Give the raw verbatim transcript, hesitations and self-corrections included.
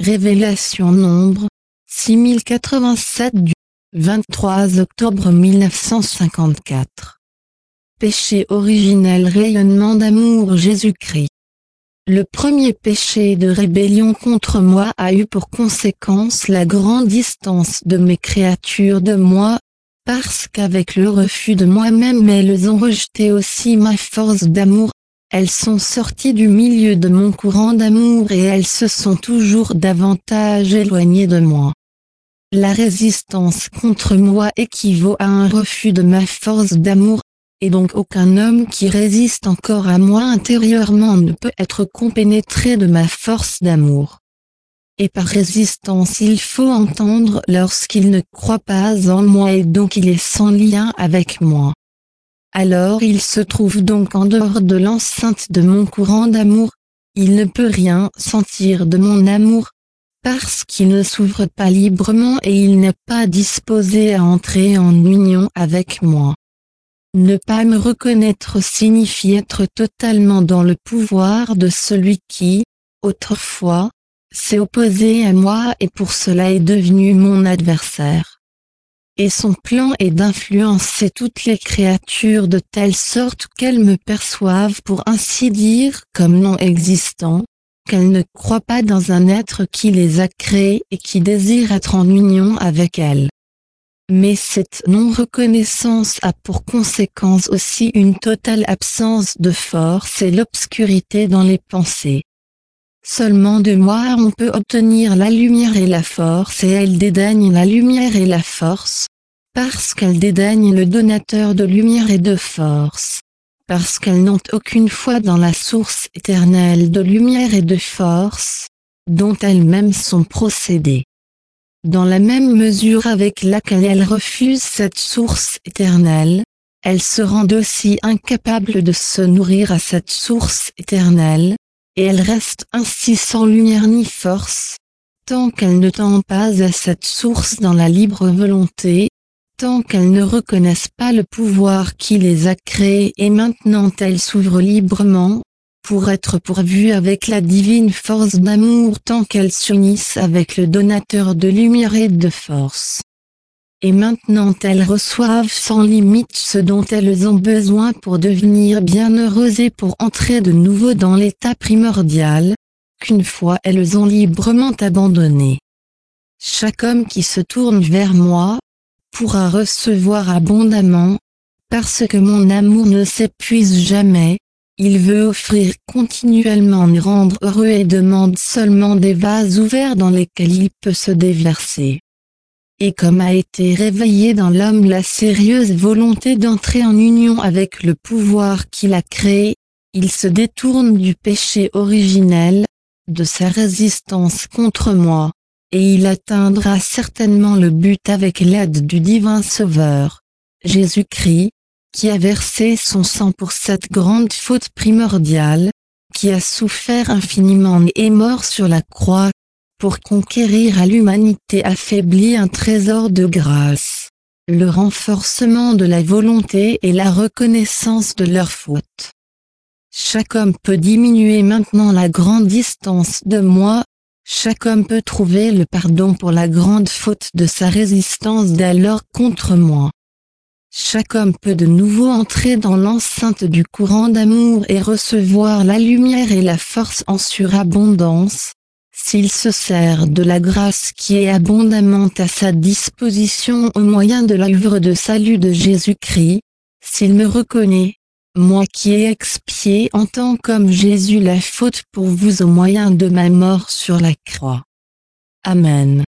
Révélation Nombre, six mille quatre-vingt-sept du vingt-trois octobre mille neuf cent cinquante-quatre. Péché originel, rayonnement d'amour Jésus-Christ. Le premier péché de rébellion contre moi a eu pour conséquence la grande distance de mes créatures de moi, parce qu'avec le refus de moi-même elles ont rejeté aussi ma force d'amour. Elles sont sorties du milieu de mon courant d'amour et elles se sont toujours davantage éloignées de moi. La résistance contre moi équivaut à un refus de ma force d'amour, et donc aucun homme qui résiste encore à moi intérieurement ne peut être compénétré de ma force d'amour. Et par résistance il faut entendre lorsqu'il ne croit pas en moi et donc il est sans lien avec moi. Alors il se trouve donc en dehors de l'enceinte de mon courant d'amour, il ne peut rien sentir de mon amour, parce qu'il ne s'ouvre pas librement et il n'est pas disposé à entrer en union avec moi. Ne pas me reconnaître signifie être totalement dans le pouvoir de celui qui, autrefois, s'est opposé à moi et pour cela est devenu mon adversaire. Et son plan est d'influencer toutes les créatures de telle sorte qu'elles me perçoivent pour ainsi dire comme non existant, qu'elles ne croient pas dans un être qui les a créées et qui désire être en union avec elles. Mais cette non-reconnaissance a pour conséquence aussi une totale absence de force et l'obscurité dans les pensées. Seulement de moi on peut obtenir la lumière et la force et elles dédaignent la lumière et la force, parce qu'elles dédaignent le donateur de lumière et de force, parce qu'elles n'ont aucune foi dans la source éternelle de lumière et de force, dont elles-mêmes sont procédées. Dans la même mesure avec laquelle elles refusent cette source éternelle, elles se rendent aussi incapables de se nourrir à cette source éternelle, et elles restent ainsi sans lumière ni force, tant qu'elles ne tendent pas à cette source dans la libre volonté, tant qu'elles ne reconnaissent pas le pouvoir qui les a créées et maintenant elles s'ouvrent librement, pour être pourvues avec la divine force d'amour tant qu'elles s'unissent avec le donateur de lumière et de force. Et maintenant elles reçoivent sans limite ce dont elles ont besoin pour devenir bienheureuses et pour entrer de nouveau dans l'état primordial, qu'une fois elles ont librement abandonné. Chaque homme qui se tourne vers moi, pourra recevoir abondamment, parce que mon amour ne s'épuise jamais, il veut offrir continuellement me rendre heureux et demande seulement des vases ouverts dans lesquels il peut se déverser. Et comme a été réveillée dans l'homme la sérieuse volonté d'entrer en union avec le pouvoir qu'il a créé, il se détourne du péché originel, de sa résistance contre moi, et il atteindra certainement le but avec l'aide du divin Sauveur, Jésus-Christ, qui a versé son sang pour cette grande faute primordiale, qui a souffert infiniment et est mort sur la croix, pour conquérir à l'humanité affaiblie un trésor de grâce, le renforcement de la volonté et la reconnaissance de leur faute. Chaque homme peut diminuer maintenant la grande distance de moi, chaque homme peut trouver le pardon pour la grande faute de sa résistance d'alors contre moi. Chaque homme peut de nouveau entrer dans l'enceinte du courant d'amour et recevoir la lumière et la force en surabondance, s'il se sert de la grâce qui est abondamment à sa disposition au moyen de l'œuvre de salut de Jésus-Christ, s'il me reconnaît, moi qui ai expié en tant comme Jésus la faute pour vous au moyen de ma mort sur la croix. Amen.